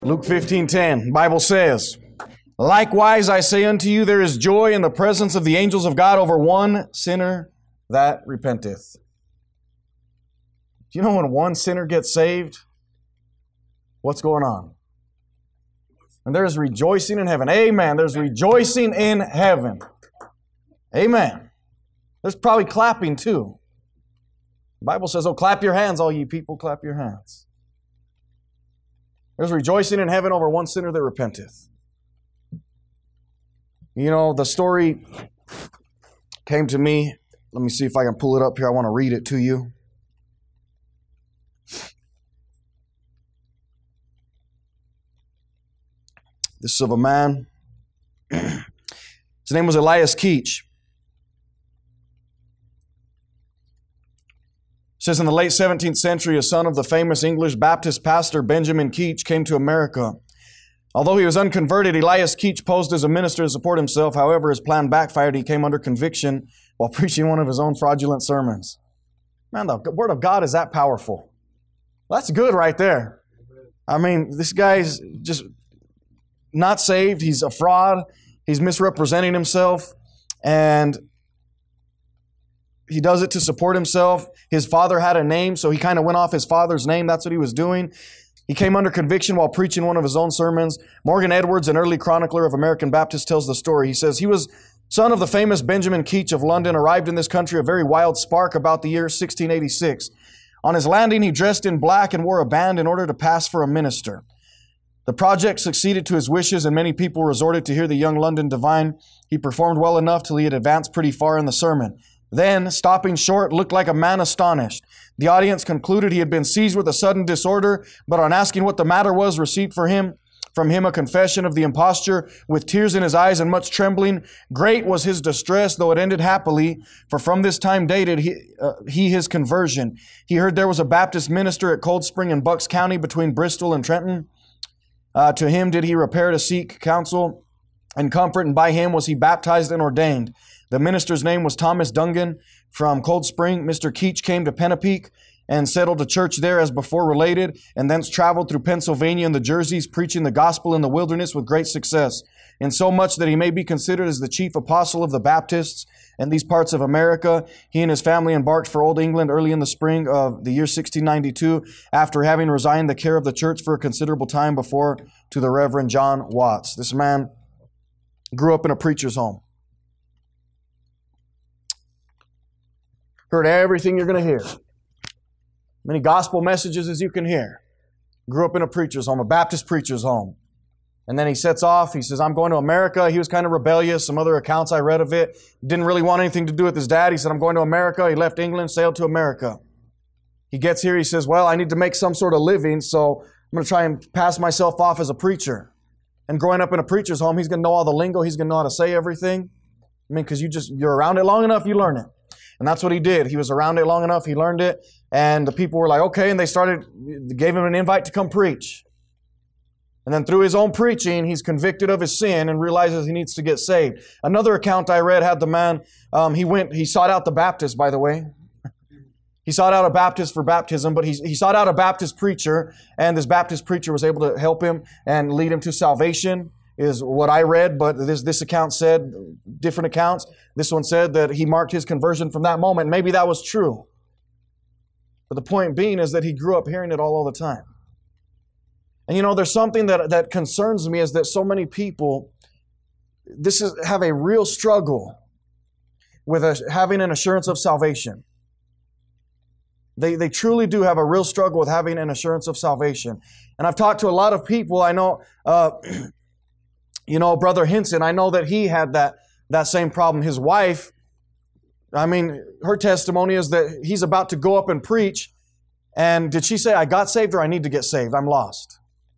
Luke 15:10, Bible says, "Likewise I say unto you, there is joy in the presence of the angels of God over one sinner that repenteth." Do you know when one sinner gets saved, what's going on? And there's rejoicing in heaven. Amen. There's rejoicing in heaven. Amen. There's probably clapping too. The Bible says, "Oh, clap your hands, all ye people, clap your hands." There's rejoicing in heaven over one sinner that repenteth. You know, the story came to me. Let me see if I can pull it up here. I want to read it to you. This is of a man. His name was Elias Keach. It says, in the late 17th century, a son of the famous English Baptist pastor Benjamin Keach came to America. Although he was unconverted, Elias Keach posed as a minister to support himself. However, his plan backfired. He came under conviction while preaching one of his own fraudulent sermons. Man, the Word of God is that powerful. That's good right there. I mean, this guy's just not saved. He's a fraud. He's misrepresenting himself. And he does it to support himself. His father had a name, so he kind of went off his father's name. That's what he was doing. He came under conviction while preaching one of his own sermons. Morgan Edwards, an early chronicler of American Baptists, tells the story. He says, he was son of the famous Benjamin Keach of London, arrived in this country a very wild spark about the year 1686. On his landing, he dressed in black and wore a band in order to pass for a minister. The project succeeded to his wishes, and many people resorted to hear the young London divine. He performed well enough till he had advanced pretty far in the sermon. Then, stopping short, looked like a man astonished. The audience concluded he had been seized with a sudden disorder, but on asking what the matter was, received from him a confession of the imposture, with tears in his eyes and much trembling. Great was his distress, though it ended happily, for from this time dated his conversion. He heard there was a Baptist minister at Cold Spring in Bucks County between Bristol and Trenton. To him did he repair to seek counsel and comfort, and by him was he baptized and ordained. The minister's name was Thomas Dungan. From Cold Spring, Mr. Keach came to Pennapeake and settled a church there as before related, and thence traveled through Pennsylvania and the Jerseys, preaching the gospel in the wilderness with great success, insomuch that he may be considered as the chief apostle of the Baptists in these parts of America. He and his family embarked for Old England early in the spring of the year 1692, after having resigned the care of the church for a considerable time before to the Reverend John Watts. This man grew up in a preacher's home. Heard everything you're going to hear. Many gospel messages as you can hear. Grew up in a preacher's home, a Baptist preacher's home. And then he sets off. He says, I'm going to America. He was kind of rebellious. Some other accounts I read of it. Didn't really want anything to do with his dad. He said, I'm going to America. He left England, sailed to America. He gets here. He says, well, I need to make some sort of living, so I'm going to try and pass myself off as a preacher. And growing up in a preacher's home, he's going to know all the lingo. He's going to know how to say everything. I mean, because you're around it long enough, you learn it. And that's what he did. He was around it long enough. He learned it. And the people were like, okay. And they gave him an invite to come preach. And then through his own preaching, he's convicted of his sin and realizes he needs to get saved. Another account I read had the man, he sought out the Baptist, by the way. He sought out a Baptist for baptism, but he sought out a Baptist preacher, and this Baptist preacher was able to help him and lead him to salvation, is what I read, but this account said, different accounts, this one said that he marked his conversion from that moment. Maybe that was true. But the point being is that he grew up hearing it all the time. And you know, there's something that concerns me, is that so many people have a real struggle with having an assurance of salvation. They truly do have a real struggle with having an assurance of salvation. And I've talked to a lot of people. I know, Brother Hinson, I know that he had that same problem. His wife, her testimony is that he's about to go up and preach. And did she say, I got saved, or I need to get saved? I'm lost.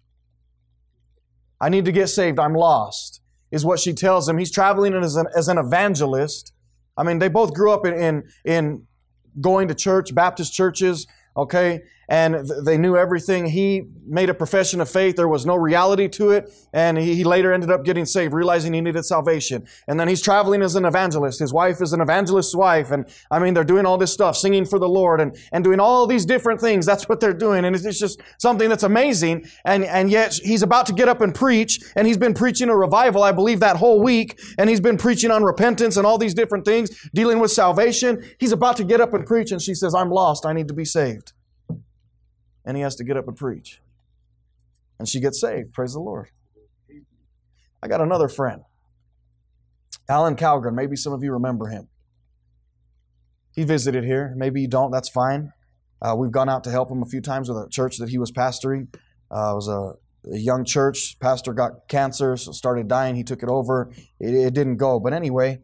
I need to get saved. I'm lost, is what she tells him. He's traveling as an evangelist. They both grew up in going to church, Baptist churches, okay? and they knew everything. He made a profession of faith. There was no reality to it. And he later ended up getting saved, realizing he needed salvation. And then he's traveling as an evangelist. His wife is an evangelist's wife. And I mean, they're doing all this stuff, singing for the Lord and doing all these different things. That's what they're doing. And it's just something that's amazing. And yet he's about to get up and preach. And he's been preaching a revival, I believe, that whole week. And he's been preaching on repentance and all these different things, dealing with salvation. He's about to get up and preach. And she says, I'm lost. I need to be saved. And he has to get up and preach. And she gets saved. Praise the Lord. I got another friend, Alan Calgren. Maybe some of you remember him. He visited here. Maybe you don't. That's fine. We've gone out to help him a few times with a church that he was pastoring. It was a young church. Pastor got cancer, so started dying. He took it over. It didn't go. But anyway,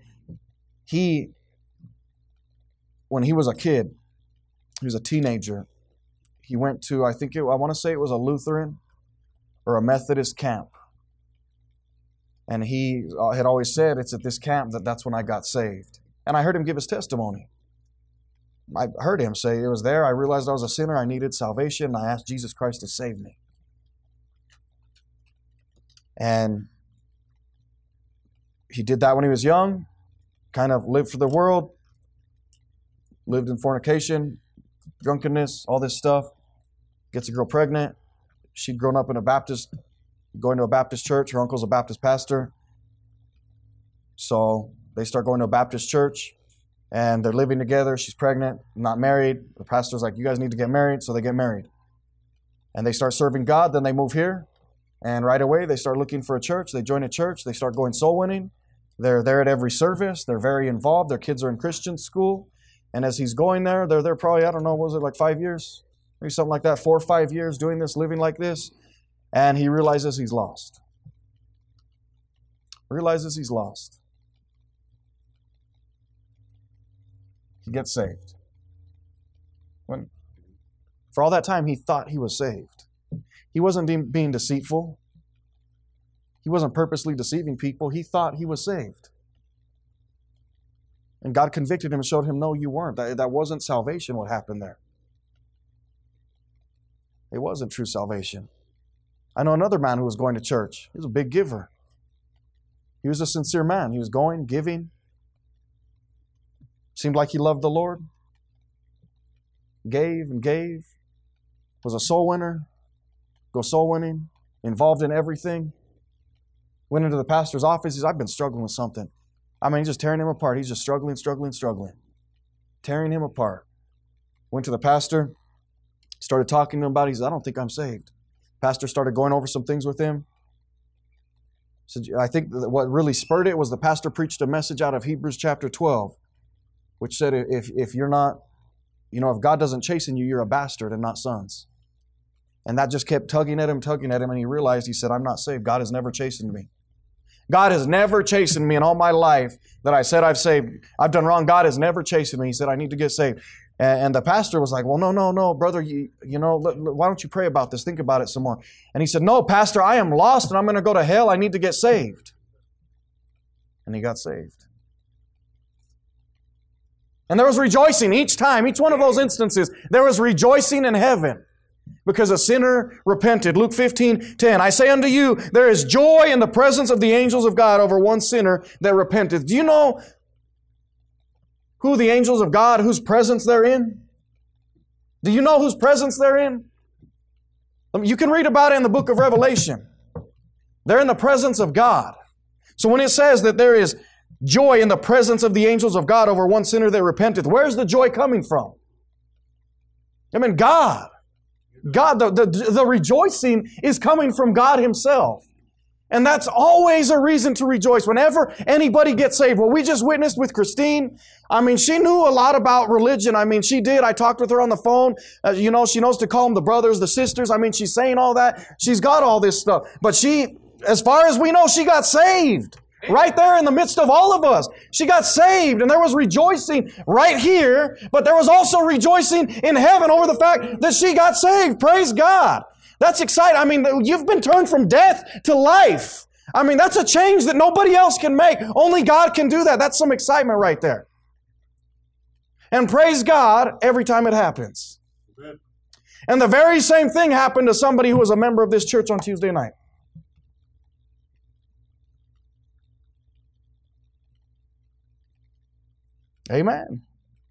when he was a kid, he was a teenager, he went to, I want to say it was a Lutheran or a Methodist camp. And he had always said, it's at this camp that's when I got saved. And I heard him give his testimony. I heard him say, it was there, I realized I was a sinner, I needed salvation, and I asked Jesus Christ to save me. And he did that when he was young, kind of lived for the world, lived in fornication, drunkenness, all this stuff. Gets a girl pregnant. She'd grown up in going to a Baptist church. Her uncle's a Baptist pastor. So they start going to a Baptist church, and they're living together. She's pregnant, not married. The pastor's like, you guys need to get married. So they get married. And they start serving God. Then they move here. And right away, they start looking for a church. They join a church. They start going soul winning. They're there at every service. They're very involved. Their kids are in Christian school. And as he's going there, they're there probably, I don't know, was it like 5 years? Maybe something like that, 4 or 5 years doing this, living like this. And he realizes he's lost. Realizes he's lost. He gets saved. For all that time, he thought he was saved. He wasn't being deceitful. He wasn't purposely deceiving people. He thought he was saved. And God convicted him and showed him, no, you weren't. That wasn't salvation what happened there. It wasn't true salvation. I know another man who was going to church. He was a big giver. He was a sincere man. He was going, giving. Seemed like he loved the Lord. Gave and gave. Was a soul winner. Go soul winning. Involved in everything. Went into the pastor's office. He said, I've been struggling with something. I mean, just tearing him apart. He's just struggling. Tearing him apart. Went to the pastor. Started talking to him about it. He said, I don't think I'm saved. Pastor started going over some things with him. So I think that what really spurred it was the pastor preached a message out of Hebrews chapter 12, which said if you're not, if God doesn't chasten you, you're a bastard and not sons. And that just kept tugging at him, and he realized, he said, I'm not saved. God has never chastened me. God has never chastened me in all my life that I said I've done wrong. God has never chastened me. He said, I need to get saved. And the pastor was like, well, no, brother, why don't you pray about this? Think about it some more. And he said, no, pastor, I am lost and I'm going to go to hell. I need to get saved. And he got saved. And there was rejoicing each time, each one of those instances. There was rejoicing in heaven because a sinner repented. Luke 15:10, I say unto you, there is joy in the presence of the angels of God over one sinner that repenteth. Do you know who the angels of God, whose presence they're in? Do you know whose presence they're in? You can read about it in the book of Revelation. They're in the presence of God. So when it says that there is joy in the presence of the angels of God over one sinner that repenteth, where's the joy coming from? I mean, God. The rejoicing is coming from God Himself. And that's always a reason to rejoice whenever anybody gets saved. What we just witnessed with Christine, I mean, she knew a lot about religion. I mean, she did. I talked with her on the phone. She knows to call them the brothers, the sisters. I mean, she's saying all that. She's got all this stuff. But she, as far as we know, she got saved. Right there in the midst of all of us. She got saved, and there was rejoicing right here, but there was also rejoicing in heaven over the fact that she got saved. Praise God. That's exciting. I mean, you've been turned from death to life. I mean, that's a change that nobody else can make. Only God can do that. That's some excitement right there. And praise God every time it happens. Amen. And the very same thing happened to somebody who was a member of this church on Tuesday night. Amen.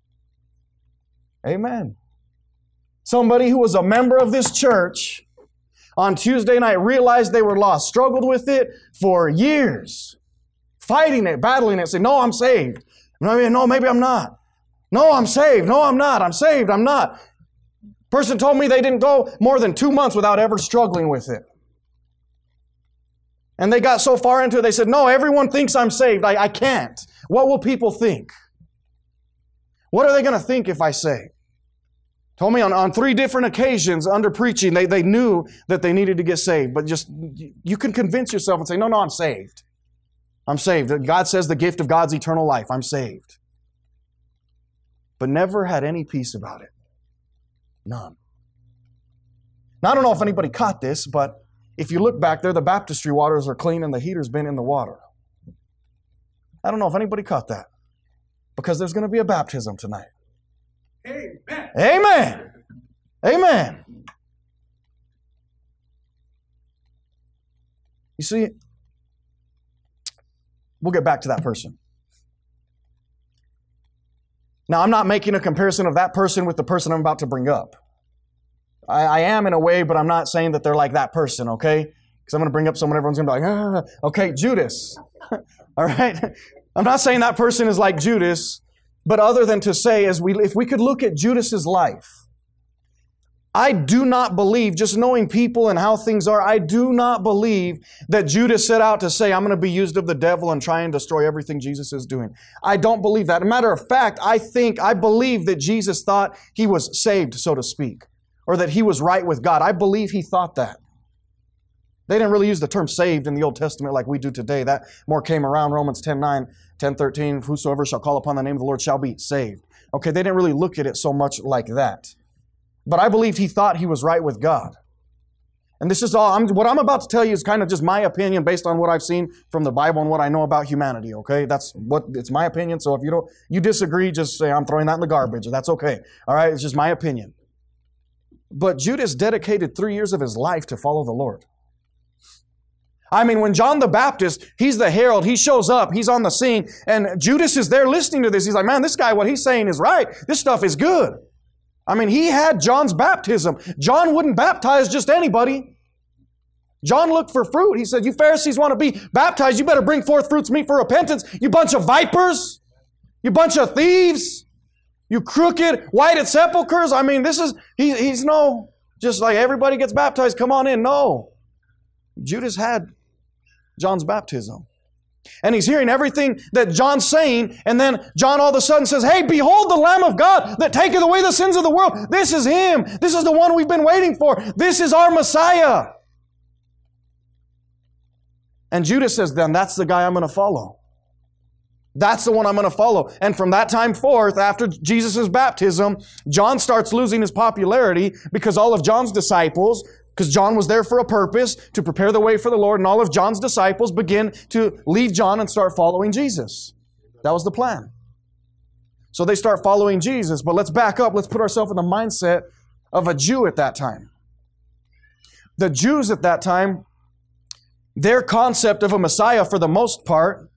Amen. Somebody who was a member of this church on Tuesday night realized they were lost, struggled with it for years, fighting it, battling it, saying, no, I'm saved. No, maybe I'm not. No, I'm saved. No, I'm not. I'm saved. I'm not. Person told me they didn't go more than 2 months without ever struggling with it. And they got so far into it, they said, no, everyone thinks I'm saved. I can't. What will people think? What are they going to think if I say? Told me on 3 different occasions under preaching, they knew that they needed to get saved. But just, you can convince yourself and say, no, I'm saved. I'm saved. God says the gift of God's eternal life. I'm saved. But never had any peace about it. None. Now, I don't know if anybody caught this, but if you look back there, the baptistry waters are clean and the heater's been in the water. I don't know if anybody caught that. Because there's going to be a baptism tonight. Amen. Amen. Amen. You see, we'll get back to that person. Now, I'm not making a comparison of that person with the person I'm about to bring up. I am in a way, but I'm not saying that they're like that person, okay? Because I'm going to bring up someone, everyone's going to be like, okay, Judas. All right? I'm not saying that person is like Judas, but other than to say, if we could look at Judas's life, I do not believe, just knowing people and how things are, I do not believe that Judas set out to say, I'm going to be used of the devil and try and destroy everything Jesus is doing. I don't believe that. As a matter of fact, I believe that Jesus thought he was saved, so to speak, or that he was right with God. I believe he thought that. They didn't really use the term saved in the Old Testament like we do today. That more came around Romans 10:9, 10:13, whosoever shall call upon the name of the Lord shall be saved. Okay, they didn't really look at it so much like that. But I believed he thought he was right with God. And this is all, what I'm about to tell you is kind of just my opinion based on what I've seen from the Bible and what I know about humanity, okay? It's my opinion, so if you disagree, just say I'm throwing that in the garbage. That's okay. All right, it's just my opinion. But Judas dedicated 3 years of his life to follow the Lord. I mean, when John the Baptist, he's the herald, he shows up, he's on the scene, and Judas is there listening to this. He's like, man, this guy, what he's saying is right. This stuff is good. I mean, he had John's baptism. John wouldn't baptize just anybody. John looked for fruit. He said, you Pharisees want to be baptized, you better bring forth fruits meet for repentance. You bunch of vipers. You bunch of thieves. You crooked, whited sepulchres. I mean, he's no, just like everybody gets baptized, come on in. No. Judas had John's baptism. And he's hearing everything that John's saying, and then John all of a sudden says, hey, behold the Lamb of God that taketh away the sins of the world. This is Him. This is the one we've been waiting for. This is our Messiah. And Judas says, then that's the guy I'm going to follow. That's the one I'm going to follow. And from that time forth, after Jesus' baptism, John starts losing his popularity because all of John's disciples, because John was there for a purpose, to prepare the way for the Lord, and all of John's disciples begin to leave John and start following Jesus. That was the plan. So they start following Jesus, but let's back up. Let's put ourselves in the mindset of a Jew at that time. The Jews at that time, their concept of a Messiah for the most part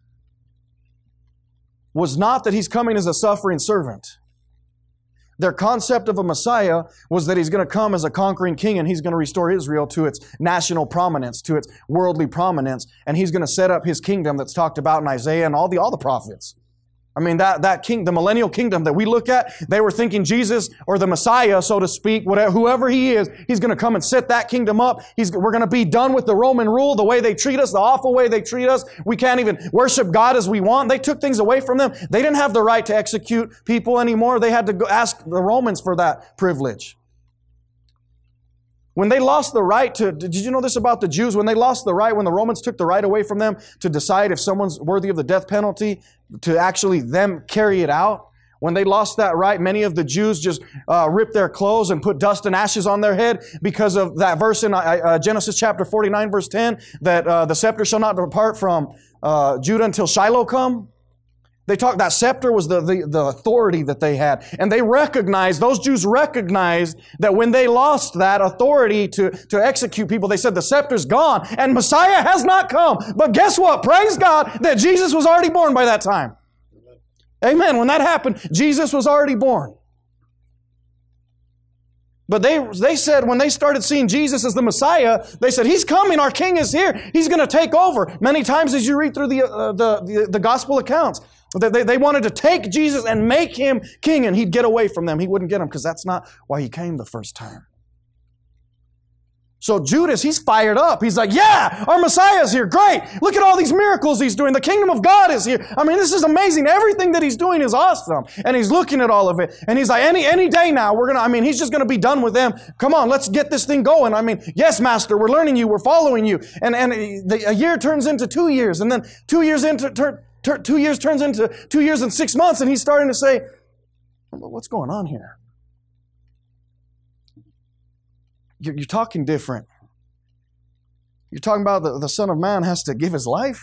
was not that He's coming as a suffering servant. Their concept of a Messiah was that He's going to come as a conquering king and He's going to restore Israel to its national prominence, to its worldly prominence, and He's going to set up His kingdom that's talked about in Isaiah and all the prophets. I mean, that king, the millennial kingdom that we look at, they were thinking Jesus or the Messiah, so to speak, whoever He is, He's going to come and set that kingdom up. We're going to be done with the Roman rule, the way they treat us, the awful way they treat us. We can't even worship God as we want. They took things away from them. They didn't have the right to execute people anymore. They had to go ask the Romans for that privilege. When they lost the right to, did you know this about the Jews? When they lost the right, when the Romans took the right away from them to decide if someone's worthy of the death penalty, to actually them carry it out, when they lost that right, many of the Jews just ripped their clothes and put dust and ashes on their head because of that verse in Genesis chapter 49, verse 10, that the scepter shall not depart from Judah until Shiloh come. That scepter was the authority that they had. And those Jews recognized that when they lost that authority to execute people, they said the scepter's gone and Messiah has not come. But guess what? Praise God that Jesus was already born by that time. Amen. When that happened, Jesus was already born. But they said when they started seeing Jesus as the Messiah, they said, He's coming, our King is here. He's going to take over. Many times as you read through the gospel accounts, they wanted to take Jesus and make Him king, and He'd get away from them. He wouldn't get them because that's not why He came the first time. So Judas, he's fired up. He's like, yeah, our Messiah's here. Great. Look at all these miracles He's doing. The kingdom of God is here. I mean, this is amazing. Everything that He's doing is awesome. And He's looking at all of it. And He's like, any day now, He's just going to be done with them. Come on, let's get this thing going. I mean, yes, Master, we're learning you. We're following you. And a year turns into 2 years. And then 2 years turns into 2 years and 6 months. And he's starting to say, what's going on here? You're talking different. You're talking about the Son of Man has to give His life?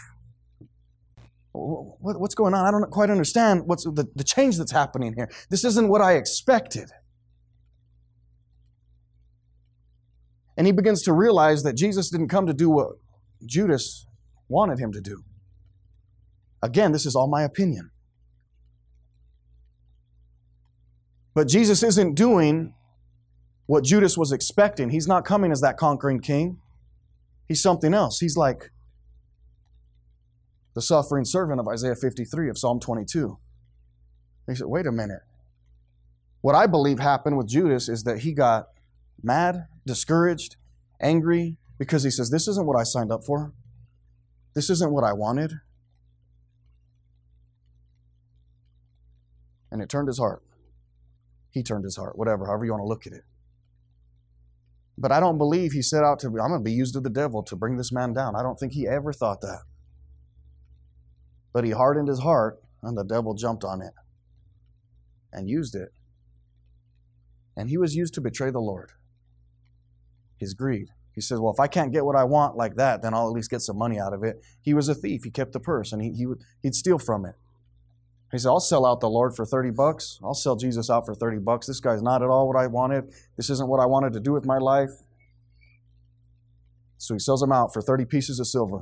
What's going on? I don't quite understand what's the change that's happening here. This isn't what I expected. And he begins to realize that Jesus didn't come to do what Judas wanted Him to do. Again, this is all my opinion. But Jesus isn't doing what Judas was expecting. He's not coming as that conquering king. He's something else. He's like the suffering servant of Isaiah 53 of Psalm 22. He said, wait a minute. What I believe happened with Judas is that he got mad, discouraged, angry, because he says, this isn't what I signed up for. This isn't what I wanted. And it turned his heart. He turned his heart, however you want to look at it. But I don't believe he set out I'm going to be used of the devil to bring this man down. I don't think he ever thought that. But he hardened his heart, and the devil jumped on it and used it. And he was used to betray the Lord. His greed. He says, well, if I can't get what I want like that, then I'll at least get some money out of it. He was a thief. He kept the purse, and he'd steal from it. He said, I'll sell out the Lord for $30. I'll sell Jesus out for $30. This guy's not at all what I wanted. This isn't what I wanted to do with my life. So he sells him out for 30 pieces of silver.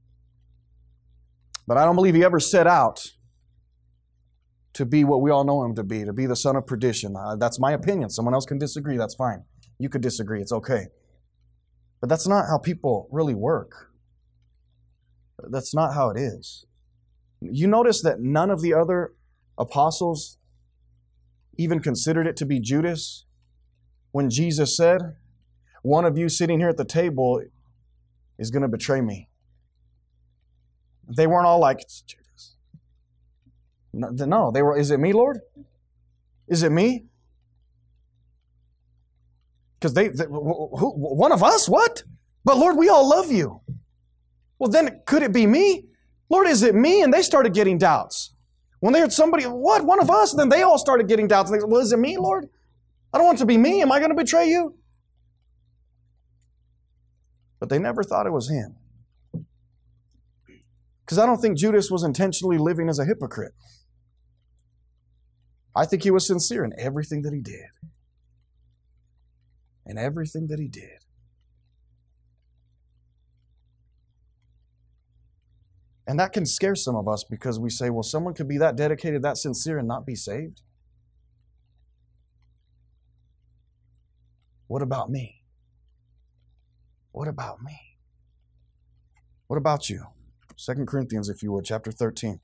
But I don't believe he ever set out to be what we all know him to be the son of perdition. That's my opinion. Someone else can disagree. That's fine. You could disagree. It's okay. But that's not how people really work. That's not how it is. You notice that none of the other apostles even considered it to be Judas when Jesus said, one of you sitting here at the table is going to betray me. They weren't all like, it's Judas. No, they were, is it me, Lord? Is it me? Because one of us? What? But Lord, we all love you. Well, then could it be me? Lord, is it me? And they started getting doubts. When they heard somebody, what? One of us? And then they all started getting doubts. And they said, well, is it me, Lord? I don't want it to be me. Am I going to betray you? But they never thought it was him. Because I don't think Judas was intentionally living as a hypocrite. I think he was sincere in everything that he did. In everything that he did. And that can scare some of us because we say, well, someone could be that dedicated, that sincere, and not be saved. What about me? What about me? What about you? 2 Corinthians, if you would, chapter 13.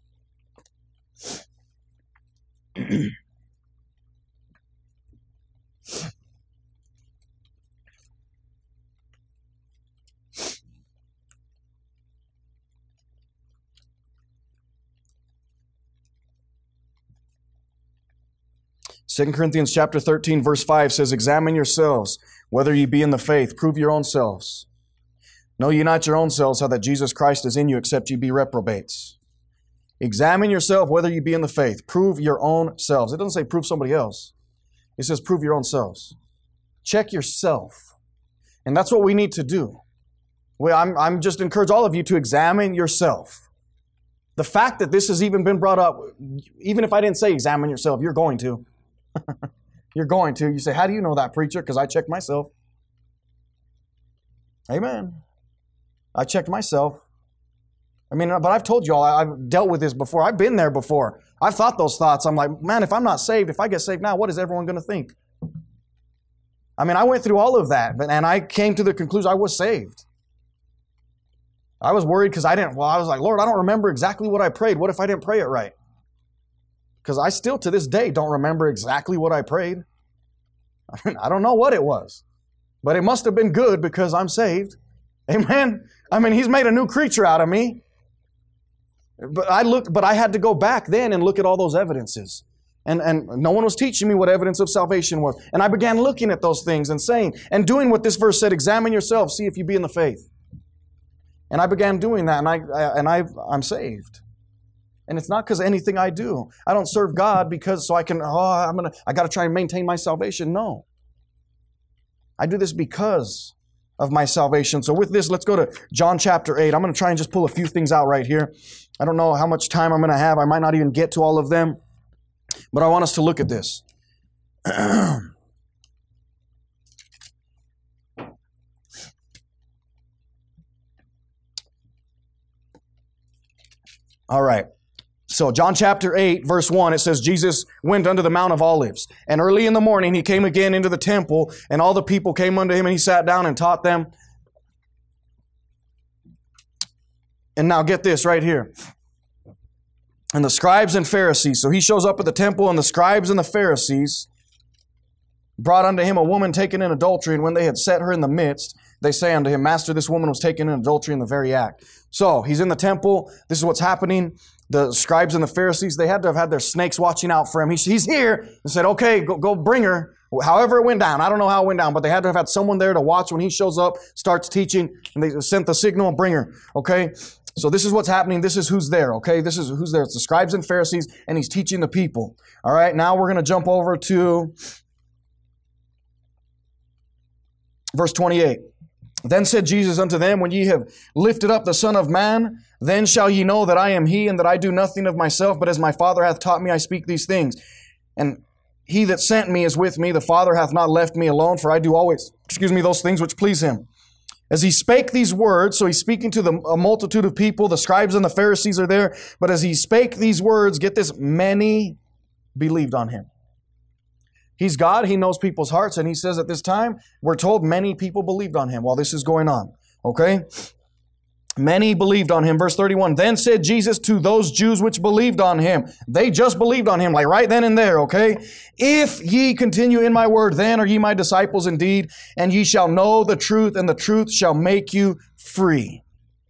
Second Corinthians chapter 13, verse 5 says, examine yourselves, whether ye be in the faith, prove your own selves. Know ye not your own selves how that Jesus Christ is in you, except ye be reprobates. Examine yourself, whether ye be in the faith. Prove your own selves. It doesn't say prove somebody else. It says prove your own selves. Check yourself. And that's what we need to do. I'm just encourage all of you to examine yourself. The fact that this has even been brought up, even if I didn't say examine yourself, you're going to. You're going to. You say, how do you know that, preacher? Because I checked myself. Amen. I checked myself. I mean, but I've told you all, I've dealt with this before. I've been there before. I've thought those thoughts. I'm like, man, if I'm not saved, if I get saved now, what is everyone going to think? I mean, I went through all of that, and I came to the conclusion I was saved. I was worried because I was like, Lord, I don't remember exactly what I prayed. What if I didn't pray it right? Because I still to this day don't remember exactly what I prayed. I mean, I don't know what it was, but it must have been good because I'm saved. Amen. I mean, He's made a new creature out of me. But I had to go back then and look at all those evidences. And no one was teaching me what evidence of salvation was. And I began looking at those things and saying, and doing what this verse said, examine yourself, see if you be in the faith. And I began doing that, and I'm saved. And it's not because of anything I do. I don't serve God because so I got to try and maintain my salvation. No. I do this because of my salvation. So with this, let's go to John chapter 8. I'm going to try and just pull a few things out right here. I don't know how much time I'm going to have. I might not even get to all of them. But I want us to look at this. All right. So John chapter 8, verse 1, it says, Jesus went unto the Mount of Olives. And early in the morning he came again into the temple, and all the people came unto him, and he sat down and taught them. And now get this right here. And the scribes and Pharisees. So he shows up at the temple, and the scribes and the Pharisees brought unto him a woman taken in adultery, and when they had set her in the midst, they say unto him, Master, this woman was taken in adultery in the very act. So he's in the temple. This is what's happening. The scribes and the Pharisees, they had to have had their snakes watching out for him. He's here. They said, okay, go bring her. However it went down. I don't know how it went down, but they had to have had someone there to watch when he shows up, starts teaching, and they sent the signal and bring her. Okay? So this is what's happening. This is who's there. Okay? This is who's there. It's the scribes and Pharisees, and he's teaching the people. All right? Now we're going to jump over to verse 28. Then said Jesus unto them, when ye have lifted up the Son of Man, then shall ye know that I am He, and that I do nothing of myself, but as my Father hath taught me, I speak these things. And He that sent me is with me. The Father hath not left me alone, for I do always, those things which please Him. As He spake these words, so He's speaking to a multitude of people, the scribes and the Pharisees are there, but as He spake these words, get this, many believed on Him. He's God. He knows people's hearts. And He says at this time, we're told many people believed on Him while this is going on. Okay? Many believed on Him. Verse 31, then said Jesus to those Jews which believed on Him. They just believed on Him, like right then and there, okay? If ye continue in my word, then are ye my disciples indeed, and ye shall know the truth, and the truth shall make you free.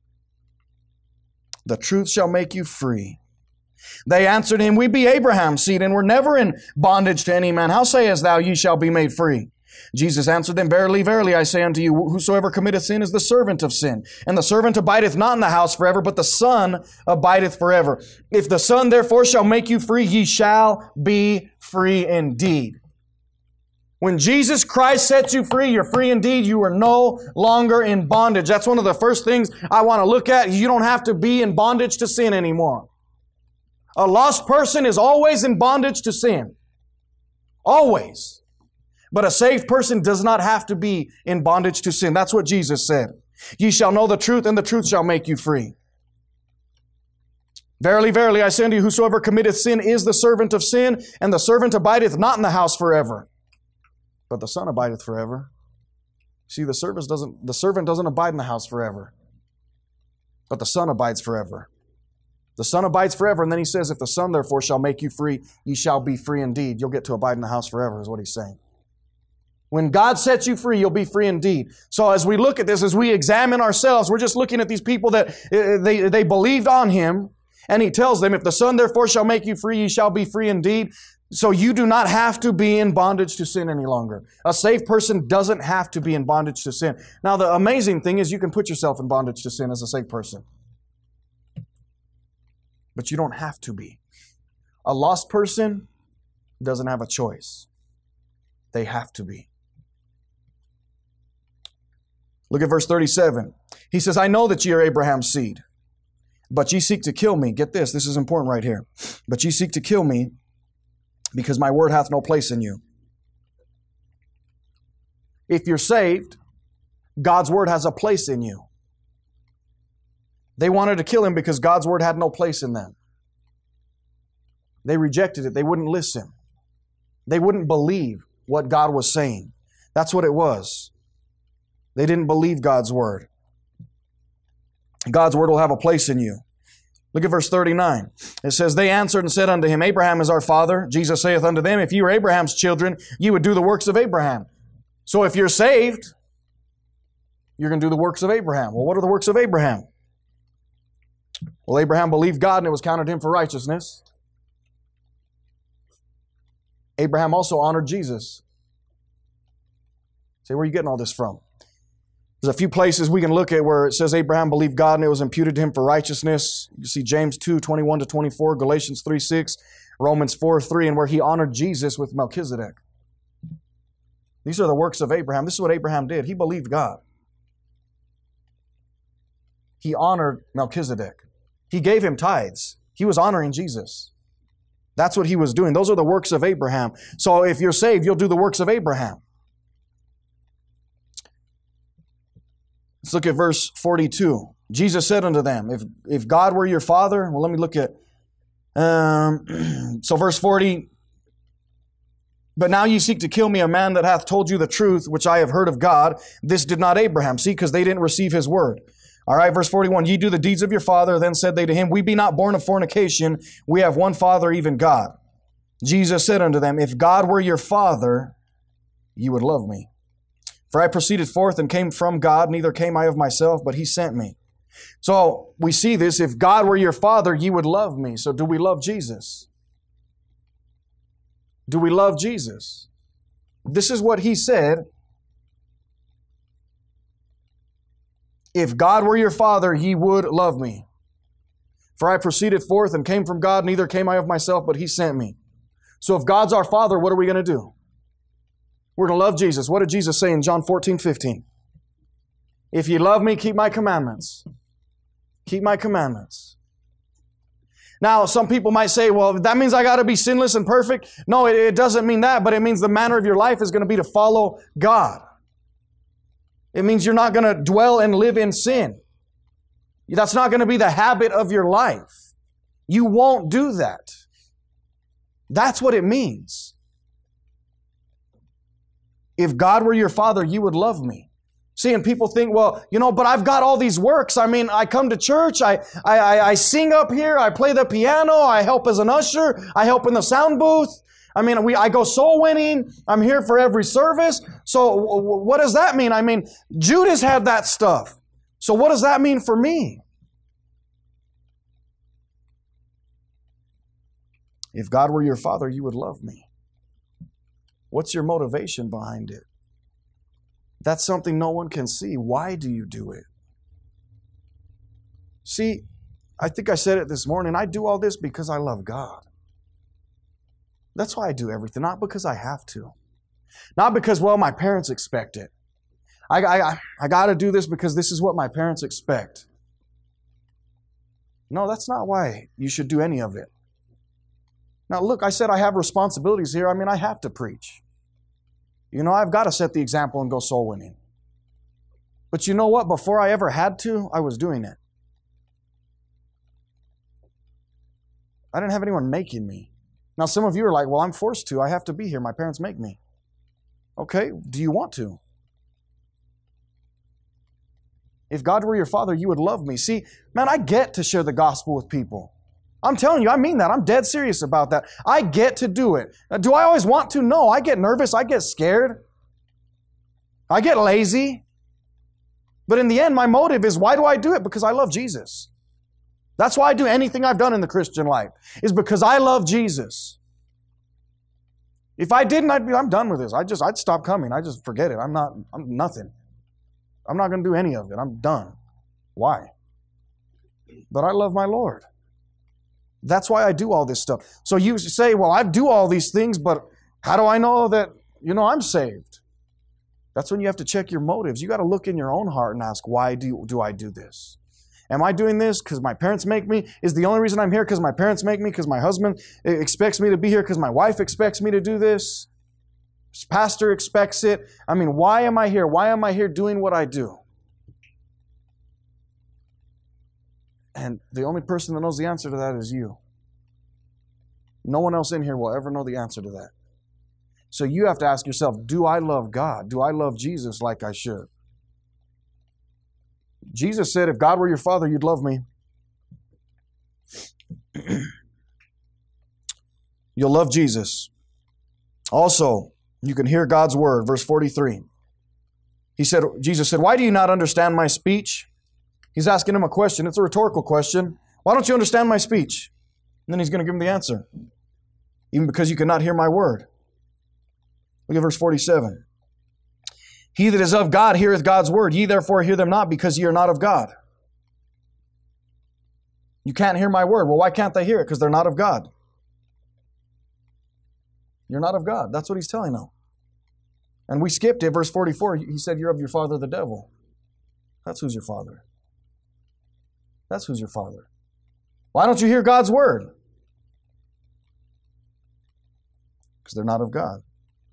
The truth shall make you free. They answered him, we be Abraham's seed, and were never in bondage to any man. How sayest thou, ye shall be made free? Jesus answered them, verily, verily, I say unto you, whosoever committeth sin is the servant of sin. And the servant abideth not in the house forever, but the Son abideth forever. If the Son therefore shall make you free, ye shall be free indeed. When Jesus Christ sets you free, you're free indeed. You are no longer in bondage. That's one of the first things I want to look at. You don't have to be in bondage to sin anymore. A lost person is always in bondage to sin. Always. But a saved person does not have to be in bondage to sin. That's what Jesus said. Ye shall know the truth, and the truth shall make you free. Verily, verily, I say unto you, whosoever committeth sin is the servant of sin, and the servant abideth not in the house forever, but the Son abideth forever. See, the servant doesn't abide in the house forever, but the Son abides forever. The Son abides forever, and then He says, if the Son therefore shall make you free, ye shall be free indeed. You'll get to abide in the house forever, is what He's saying. When God sets you free, you'll be free indeed. So as we look at this, as we examine ourselves, we're just looking at these people that they believed on Him, and He tells them, if the Son therefore shall make you free, ye shall be free indeed. So you do not have to be in bondage to sin any longer. A saved person doesn't have to be in bondage to sin. Now the amazing thing is you can put yourself in bondage to sin as a saved person. But you don't have to be. A lost person doesn't have a choice. They have to be. Look at verse 37. He says, I know that ye are Abraham's seed. But ye seek to kill me. Get this. This is important right here. But ye seek to kill me because my word hath no place in you. If you're saved, God's word has a place in you. They wanted to kill him because God's word had no place in them. They rejected it. They wouldn't listen. They wouldn't believe what God was saying. That's what it was. They didn't believe God's word. God's word will have a place in you. Look at verse 39. It says, they answered and said unto him, Abraham is our father. Jesus saith unto them, if ye were Abraham's children, ye would do the works of Abraham. So if you're saved, you're going to do the works of Abraham. Well, what are the works of Abraham? Well, Abraham believed God and it was counted to him for righteousness. Abraham also honored Jesus. Say, where are you getting all this from? There's a few places we can look at where it says Abraham believed God and it was imputed to him for righteousness. You see James 2:21-24, Galatians 3:6, Romans 4:3, and where he honored Jesus with Melchizedek. These are the works of Abraham. This is what Abraham did. He believed God. He honored Melchizedek. He gave him tithes. He was honoring Jesus. That's what he was doing. Those are the works of Abraham. So if you're saved, you'll do the works of Abraham. Let's look at verse 42. Jesus said unto them, if God were your father, well, let me look at, so verse 40, but now ye seek to kill me, a man that hath told you the truth, which I have heard of God. This did not Abraham. See, because they didn't receive his word. All right, verse 41, ye do the deeds of your father. Then said they to him, we be not born of fornication. We have one Father, even God. Jesus said unto them, if God were your father, ye would love me. For I proceeded forth and came from God, neither came I of myself, but he sent me. So we see this, if God were your father, ye would love me. So do we love Jesus? Do we love Jesus? This is what he said. If God were your father, ye would love me. For I proceeded forth and came from God, neither came I of myself, but he sent me. So if God's our father, what are we going to do? We're going to love Jesus. What did Jesus say in John 14:15? If ye love me, keep my commandments. Keep my commandments. Now, some people might say, well, that means I got to be sinless and perfect. No, it doesn't mean that, but it means the manner of your life is going to be to follow God. It means you're not going to dwell and live in sin. That's not going to be the habit of your life. You won't do that. That's what it means. If God were your father, you would love me. See, and people think, well, but I've got all these works. I mean, I come to church, I sing up here, I play the piano, I help as an usher, I help in the sound booth. I mean, I go soul winning. I'm here for every service. So what does that mean? I mean, Judas had that stuff. So what does that mean for me? If God were your father, you would love me. What's your motivation behind it? That's something no one can see. Why do you do it? See, I think I said it this morning. I do all this because I love God. That's why I do everything, not because I have to. Not because, well, my parents expect it. I got to do this because this is what my parents expect. No, that's not why you should do any of it. Now, look, I said I have responsibilities here. I mean, I have to preach. I've got to set the example and go soul winning. But you know what? Before I ever had to, I was doing it. I didn't have anyone making me. Now, some of you are like, well, I'm forced to. I have to be here. My parents make me. Okay, do you want to? If God were your father, you would love me. See, man, I get to share the gospel with people. I'm telling you, I mean that. I'm dead serious about that. I get to do it. Do I always want to? No. I get nervous. I get scared. I get lazy. But in the end, my motive is, why do I do it? Because I love Jesus. That's why I do anything I've done in the Christian life, is because I love Jesus. If I didn't, I'm done with this. I'd stop coming. I just forget it. I'm nothing. I'm not going to do any of it. I'm done. Why? But I love my Lord. That's why I do all this stuff. So you say, well, I do all these things, but how do I know that, I'm saved? That's when you have to check your motives. You got to look in your own heart and ask, why do I do this? Am I doing this because my parents make me? Is the only reason I'm here because my parents make me? Because my husband expects me to be here? Because my wife expects me to do this? This pastor expects it? I mean, why am I here? Why am I here doing what I do? And the only person that knows the answer to that is you. No one else in here will ever know the answer to that. So you have to ask yourself, do I love God? Do I love Jesus like I should? Jesus said, if God were your father, you'd love me. You'll love Jesus. Also, you can hear God's word. Verse 43. Jesus said, why do you not understand my speech? He's asking him a question. It's a rhetorical question. Why don't you understand my speech? And then he's going to give him the answer. Even because you cannot hear my word. Look at verse 47. He that is of God heareth God's word. Ye therefore hear them not, because ye are not of God. You can't hear my word. Well, why can't they hear it? Because they're not of God. You're not of God. That's what he's telling them. And we skipped it. Verse 44, he said, you're of your father the devil. That's who's your father. That's who's your father. Why don't you hear God's word? Because they're not of God.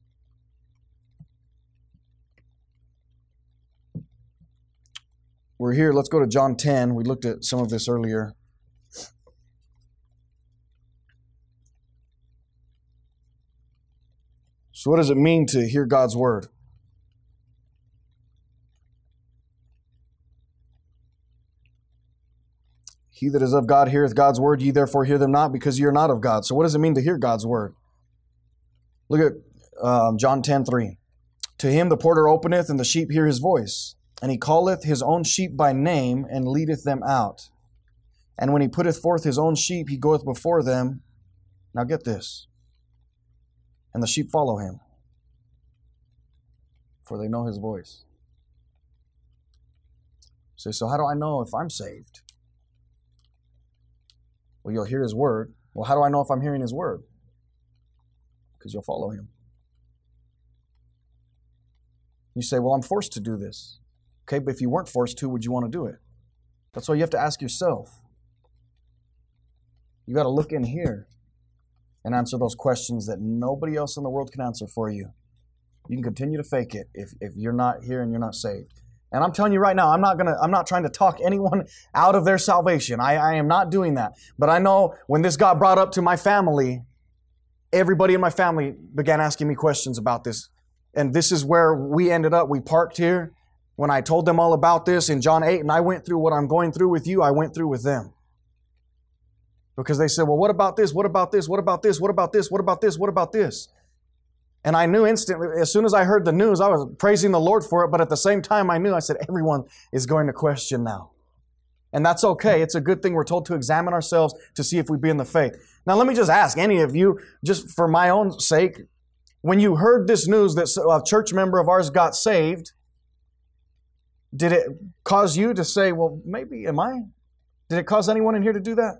We're here. Let's go to John 10. We looked at some of this earlier. So what does it mean to hear God's word? He that is of God heareth God's word. Ye therefore hear them not, because ye are not of God. So what does it mean to hear God's word? Look at John 10:3. To him the porter openeth, and the sheep hear his voice. And he calleth his own sheep by name, and leadeth them out. And when he putteth forth his own sheep, he goeth before them. Now get this. And the sheep follow him, for they know his voice. So how do I know if I'm saved? Well, you'll hear his word. Well, how do I know if I'm hearing his word? Because you'll follow him. You say, well, I'm forced to do this. Okay, but if you weren't forced to, would you want to do it? That's why you have to ask yourself. You got to look in here and answer those questions that nobody else in the world can answer for you. You can continue to fake it if you're not here and you're not saved. And I'm telling you right now, I'm not trying to talk anyone out of their salvation. I am not doing that. But I know when this got brought up to my family, everybody in my family began asking me questions about this. And this is where we ended up. We parked here. When I told them all about this in John 8, and I went through what I'm going through with you, I went through with them. Because they said, well, what about this? What about this? What about this? What about this? What about this? What about this? And I knew instantly, as soon as I heard the news, I was praising the Lord for it. But at the same time, I said, everyone is going to question now. And that's okay. It's a good thing. We're told to examine ourselves to see if we be in the faith. Now, let me just ask any of you, just for my own sake, when you heard this news that a church member of ours got saved, did it cause you to say, well, maybe am I? Did it cause anyone in here to do that?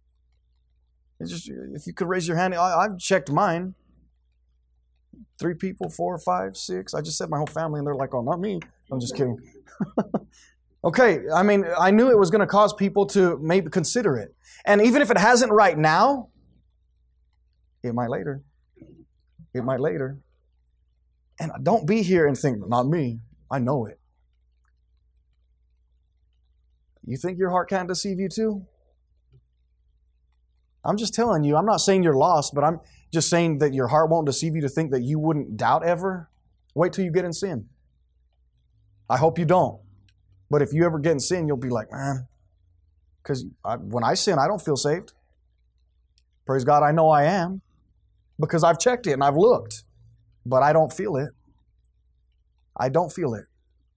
If you could raise your hand, I've checked mine. 3 people, 4, 5, 6. I just said my whole family, and they're like, oh, not me. I'm just kidding. Okay, I mean, I knew it was going to cause people to maybe consider it. And even if it hasn't right now, it might later. It might later. And don't be here and think, not me. I know it. You think your heart can't deceive you too? I'm just telling you, I'm not saying you're lost, but I'm just saying that your heart won't deceive you to think that you wouldn't doubt ever. Wait till you get in sin. I hope you don't. But if you ever get in sin, you'll be like, man, because when I sin, I don't feel saved. Praise God, I know I am. Because I've checked it and I've looked. But I don't feel it. I don't feel it.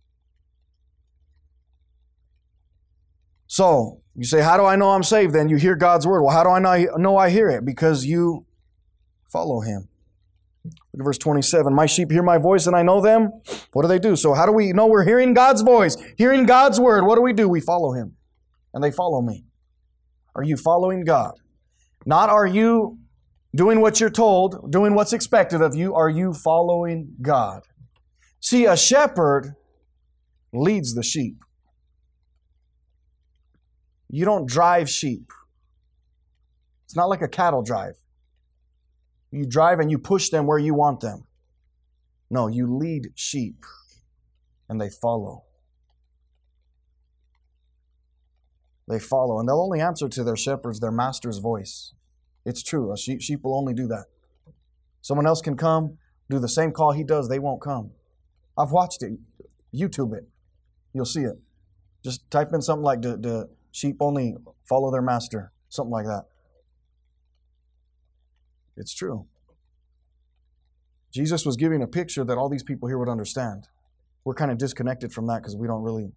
So, you say, how do I know I'm saved? Then you hear God's word. Well, how do I know I hear it? Because you follow him. Look at verse 27. My sheep hear my voice and I know them. What do? So how do we know we're hearing God's voice? Hearing God's word. What do? We follow him. And they follow me. Are you following God? Not are you doing what you're told, doing what's expected of you. Are you following God? See, a shepherd leads the sheep. You don't drive sheep. It's not like a cattle drive. You drive and you push them where you want them. No, you lead sheep and they follow. They follow, and they'll only answer to their shepherd's, their master's voice. It's true. A sheep will only do that. Someone else can come, do the same call he does, they won't come. I've watched it. YouTube it. You'll see it. Just type in something like the sheep only follow their master. Something like that. It's true. Jesus was giving a picture that all these people here would understand. We're kind of disconnected from that because we don't really,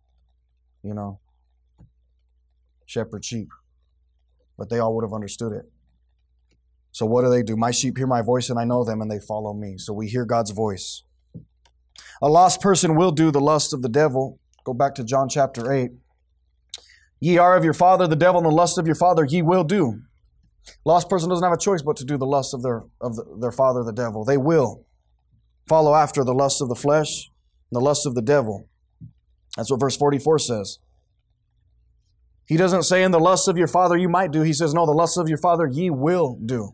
shepherd sheep. But they all would have understood it. So what do? My sheep hear my voice and I know them and they follow me. So we hear God's voice. A lost person will do the lust of the devil. Go back to John chapter 8. Ye are of your father the devil, and the lust of your father ye will do. Lost person doesn't have a choice but to do the lust of their father the devil. They will follow after the lust of the flesh and the lust of the devil. That's what verse 44 says. He doesn't say in the lust of your father you might do. He says, no, the lust of your father ye will do.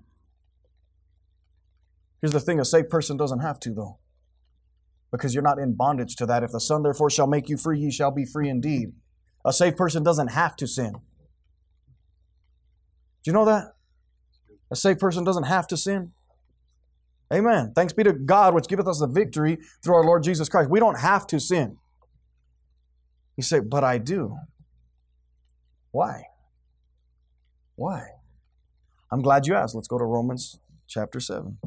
Here's the thing, a saved person doesn't have to, though. Because you're not in bondage to that. If the Son therefore shall make you free, ye shall be free indeed. A saved person doesn't have to sin. Do you know that? A saved person doesn't have to sin. Amen. Thanks be to God, which giveth us the victory through our Lord Jesus Christ. We don't have to sin. You say, but I do. Why? Why? I'm glad you asked. Let's go to Romans chapter 7.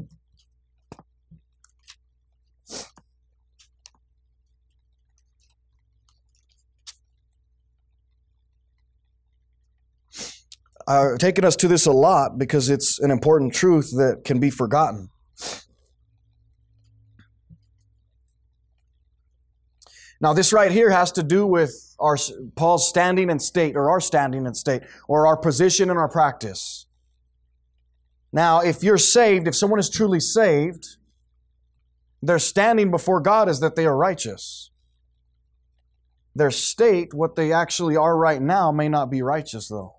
I've taken us to this a lot because it's an important truth that can be forgotten. Now, this right here has to do with Paul's standing in state, or our standing in state, or our position in our practice. Now, if you're saved, if someone is truly saved, their standing before God is that they are righteous. Their state, what they actually are right now, may not be righteous, though.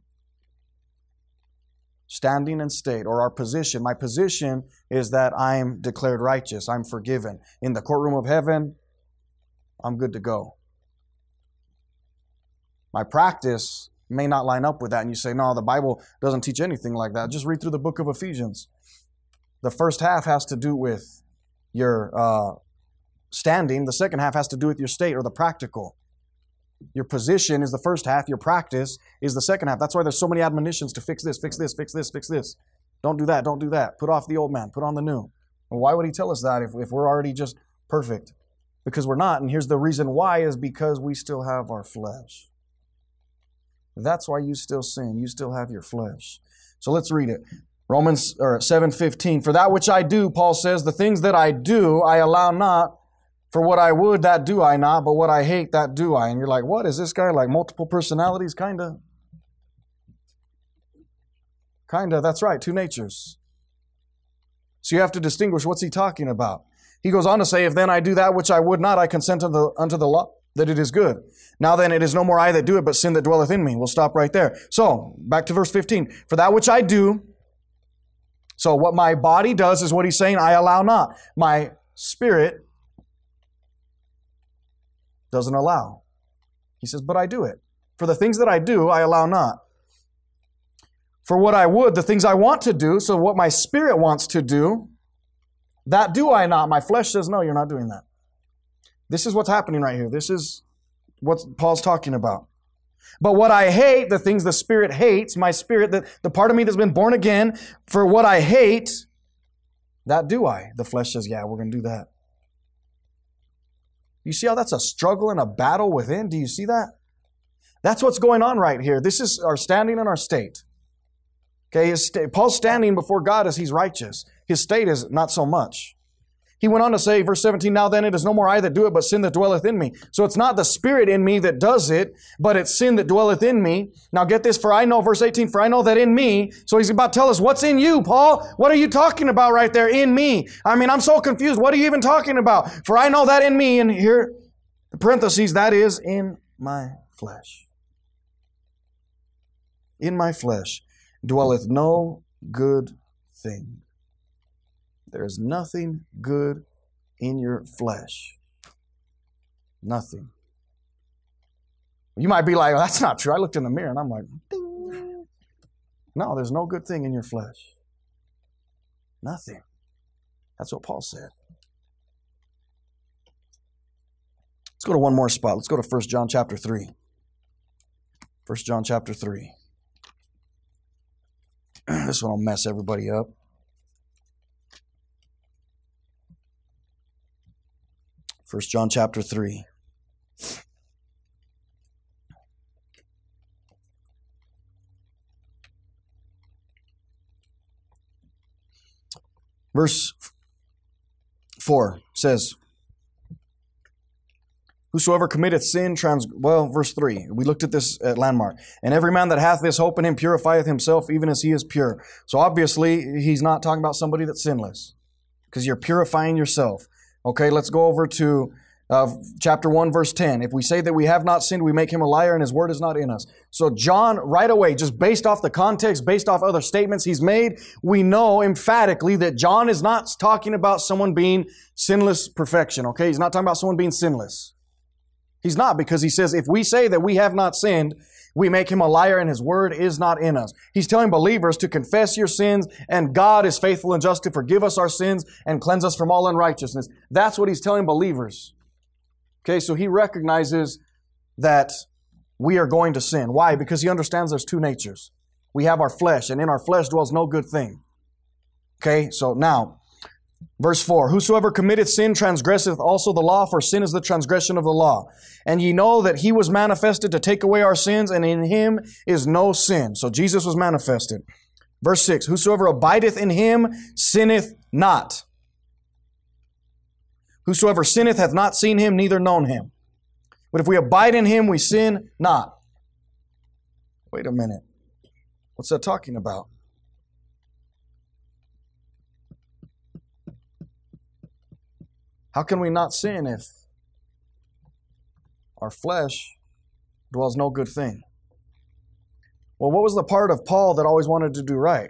Standing in state, or our position. My position is that I'm declared righteous. I'm forgiven. In the courtroom of heaven, I'm good to go. My practice may not line up with that. And you say, no, the Bible doesn't teach anything like that. Just read through the book of Ephesians. The first half has to do with your standing. The second half has to do with your state, or the practical. Your position is the first half. Your practice is the second half. That's why there's so many admonitions to fix this, fix this, fix this, fix this. Don't do that, don't do that. Put off the old man, put on the new. Well, why would he tell us that if we're already just perfect? Because we're not. And here's the reason why, is because we still have our flesh. That's why you still sin. You still have your flesh. So let's read it. Romans 7:15. For that which I do, Paul says, the things that I do, I allow not. For what I would, that do I not. But what I hate, that do I. And you're like, what is this guy? Like multiple personalities? Kinda. That's right. Two natures. So you have to distinguish, what's he talking about? He goes on to say, if then I do that which I would not, I consent unto the law, that it is good. Now then, it is no more I that do it, but sin that dwelleth in me. We'll stop right there. So, back to verse 15. For that which I do, so what my body does is what he's saying, I allow not. My spirit doesn't allow. He says, but I do it. For the things that I do, I allow not. For what I would, the things I want to do, so what my spirit wants to do, that do I not. My flesh says, no, you're not doing that. This is what's happening right here. This is what Paul's talking about. But what I hate, the things the Spirit hates, my spirit, the part of me that's been born again, for what I hate, that do I. The flesh says, yeah, we're going to do that. You see how that's a struggle and a battle within? Do you see that? That's what's going on right here. This is our standing and our state. Okay, Paul's standing before God as he's righteous. His state is not so much. He went on to say, verse 17, now then it is no more I that do it, but sin that dwelleth in me. So it's not the Spirit in me that does it, but it's sin that dwelleth in me. Now get this, for I know, verse 18, for I know that in me. So he's about to tell us, what's in you, Paul? What are you talking about right there, in me? I mean, I'm so confused. What are you even talking about? For I know that in me, and here, the parentheses, that is in my flesh. in my flesh dwelleth no good thing. There is nothing good in your flesh. Nothing. You might be like, oh, that's not true. I looked in the mirror and I'm like, ding. No, there's no good thing in your flesh. Nothing. That's what Paul said. Let's go to one more spot. Let's go to 1 John chapter 3. 1 John chapter 3. This one will mess everybody up. 1 John chapter 3. Verse 4 says, whosoever committeth sin, verse 3. We looked at this at Landmark. And every man that hath this hope in him purifieth himself even as he is pure. So obviously, he's not talking about somebody that's sinless, because you're purifying yourself. Okay, let's go over to chapter 1, verse 10. If we say that we have not sinned, we make him a liar and his word is not in us. So John, right away, just based off the context, based off other statements he's made, we know emphatically that John is not talking about someone being sinless perfection. Okay, he's not talking about someone being sinless. He's not, because he says, if we say that we have not sinned, we make him a liar and his word is not in us. He's telling believers to confess your sins, and God is faithful and just to forgive us our sins and cleanse us from all unrighteousness. That's what he's telling believers. Okay, so he recognizes that we are going to sin. Why? Because he understands there's two natures. We have our flesh, and in our flesh dwells no good thing. Okay, so now, verse 4, whosoever committeth sin transgresseth also the law, for sin is the transgression of the law. And ye know that he was manifested to take away our sins, and in him is no sin. So Jesus was manifested. Verse 6, whosoever abideth in him sinneth not. Whosoever sinneth hath not seen him, neither known him. But if we abide in him, we sin not. Wait a minute. What's that talking about? How can we not sin if our flesh dwells no good thing? Well, what was the part of Paul that always wanted to do right?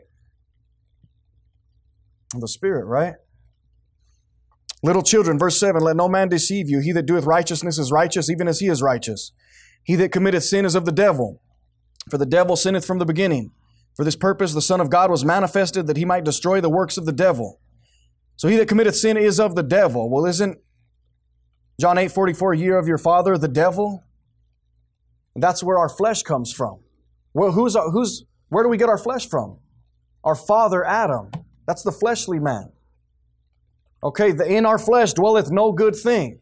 The Spirit, right? Little children, verse 7, let no man deceive you. He that doeth righteousness is righteous, even as he is righteous. He that committeth sin is of the devil, for the devil sinneth from the beginning. For this purpose the Son of God was manifested, that he might destroy the works of the devil. So he that committeth sin is of the devil. Well, isn't John 8:44, year of your father, the devil? And that's where our flesh comes from. Well, where do we get our flesh from? Our father Adam. That's the fleshly man. Okay, in our flesh dwelleth no good thing.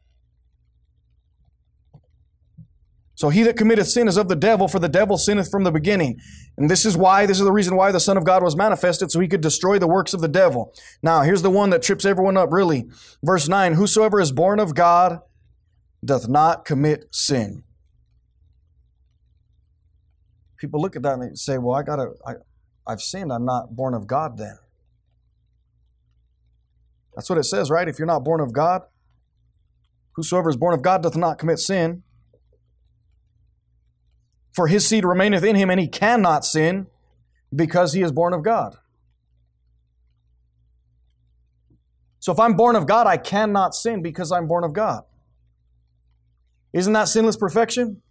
So he that committeth sin is of the devil, for the devil sinneth from the beginning. And this is the reason why the Son of God was manifested, so he could destroy the works of the devil. Now, here's the one that trips everyone up, really. Verse 9, whosoever is born of God doth not commit sin. People look at that and they say, well, I've sinned, I'm not born of God then. That's what it says, right? If you're not born of God, whosoever is born of God doth not commit sin. For his seed remaineth in him, and he cannot sin because he is born of God. So if I'm born of God, I cannot sin because I'm born of God. Isn't that sinless perfection?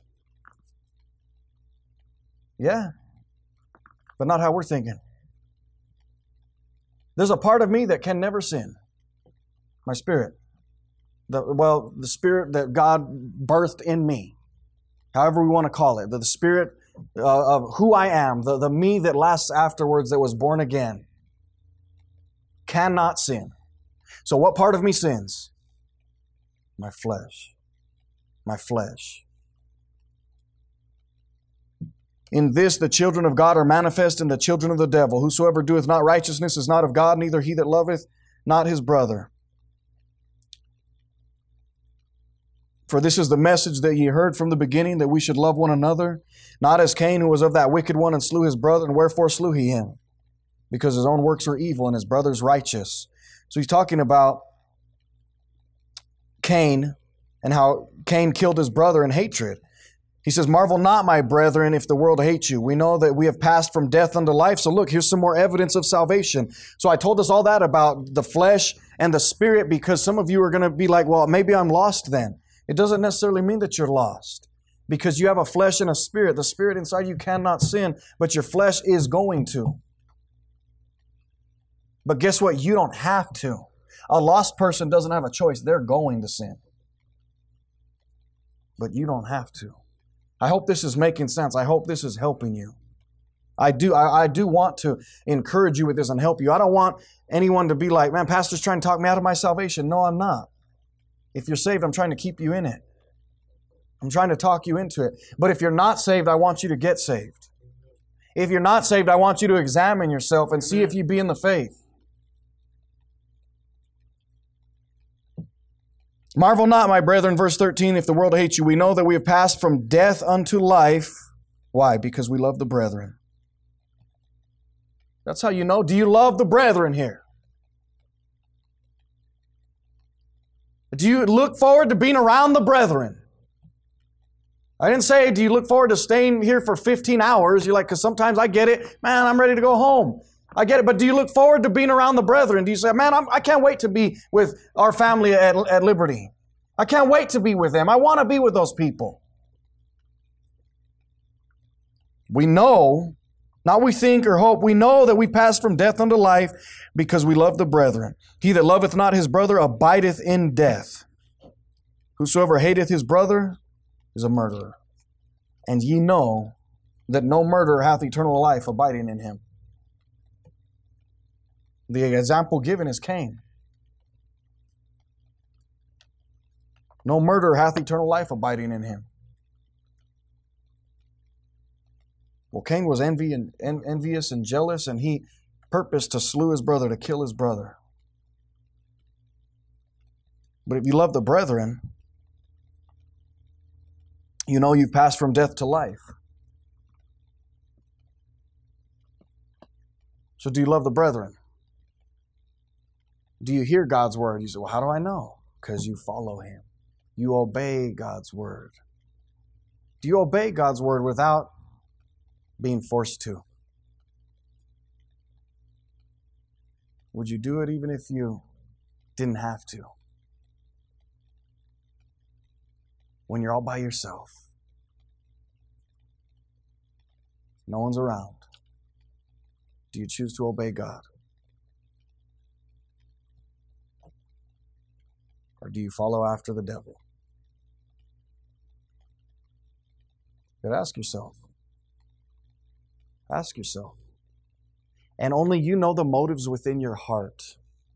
Yeah. But not how we're thinking. There's a part of me that can never sin. My spirit. The spirit that God birthed in me. However we want to call it. The spirit of who I am. The me that lasts afterwards that was born again. Cannot sin. So what part of me sins? My flesh. My flesh. In this the children of God are manifest, and the children of the devil. Whosoever doeth not righteousness is not of God, neither he that loveth not his brother. For this is the message that ye heard from the beginning, that we should love one another, not as Cain, who was of that wicked one, and slew his brother. And wherefore slew he him? Because his own works were evil, and his brother's righteous. So he's talking about Cain, and how Cain killed his brother in hatred. He says, marvel not, my brethren, if the world hates you. We know that we have passed from death unto life. So look, here's some more evidence of salvation. So I told us all that about the flesh and the spirit because some of you are going to be like, well, maybe I'm lost then. It doesn't necessarily mean that you're lost because you have a flesh and a spirit. The spirit inside you cannot sin, but your flesh is going to. But guess what? You don't have to. A lost person doesn't have a choice. They're going to sin. But you don't have to. I hope this is making sense. I hope this is helping you. I do want to encourage you with this and help you. I don't want anyone to be like, man, pastor's trying to talk me out of my salvation. No, I'm not. If you're saved, I'm trying to keep you in it. I'm trying to talk you into it. But if you're not saved, I want you to get saved. If you're not saved, I want you to examine yourself and see if you be in the faith. Marvel not, my brethren, verse 13, if the world hates you. We know that we have passed from death unto life. Why? Because we love the brethren. That's how you know. Do you love the brethren here? Do you look forward to being around the brethren? I didn't say, do you look forward to staying here for 15 hours? You're like, because sometimes I get it. Man, I'm ready to go home. I get it, but do you look forward to being around the brethren? Do you say, man, I can't wait to be with our family at Liberty. I can't wait to be with them. I want to be with those people. We know, not we think or hope, we know that we pass from death unto life because we love the brethren. He that loveth not his brother abideth in death. Whosoever hateth his brother is a murderer. And ye know that no murderer hath eternal life abiding in him. The example given is Cain. No murderer hath eternal life abiding in him. Well, Cain was envious and jealous, and he purposed to slew his brother, to kill his brother. But if you love the brethren, you know you've passed from death to life. So do you love the brethren? Do you hear God's word? You say, well, how do I know? Because you follow Him. You obey God's word. Do you obey God's word without being forced to? Would you do it even if you didn't have to? When you're all by yourself, no one's around, do you choose to obey God? Or do you follow after the devil? But ask yourself. Ask yourself. And only you know the motives within your heart.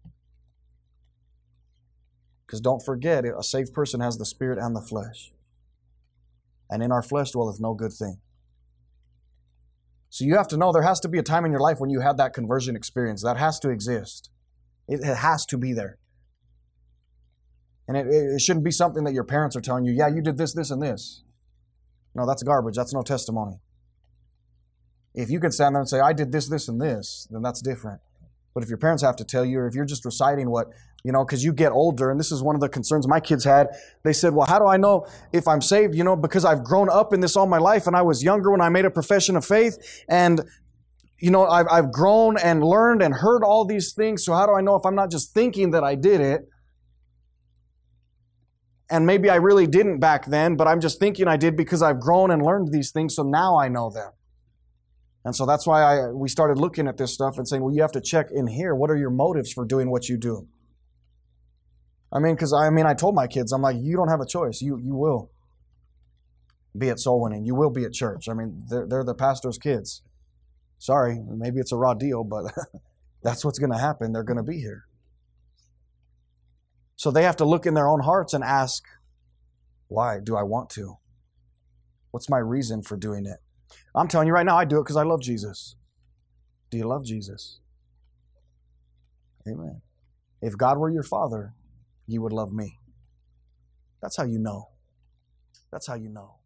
Because don't forget, a saved person has the spirit and the flesh. And in our flesh dwelleth no good thing. So you have to know there has to be a time in your life when you had that conversion experience. That has to exist. It has to be there. And it shouldn't be something that your parents are telling you, yeah, you did this, this, and this. No, that's garbage. That's no testimony. If you can stand there and say, I did this, this, and this, then that's different. But if your parents have to tell you, or if you're just reciting what, because you get older, and this is one of the concerns my kids had. They said, well, how do I know if I'm saved? Because I've grown up in this all my life, and I was younger when I made a profession of faith, and I've grown and learned and heard all these things, so how do I know if I'm not just thinking that I did it? And maybe I really didn't back then, but I'm just thinking I did because I've grown and learned these things, so now I know them. And so that's why we started looking at this stuff and saying, well, you have to check in here. What are your motives for doing what you do? I told my kids, I'm like, you don't have a choice. You will be at soul winning. You will be at church. They're the pastor's kids. Sorry, maybe it's a raw deal, but that's what's going to happen. They're going to be here. So they have to look in their own hearts and ask, why do I want to? What's my reason for doing it? I'm telling you right now, I do it because I love Jesus. Do you love Jesus? Amen. If God were your Father, you would love me. That's how you know. That's how you know.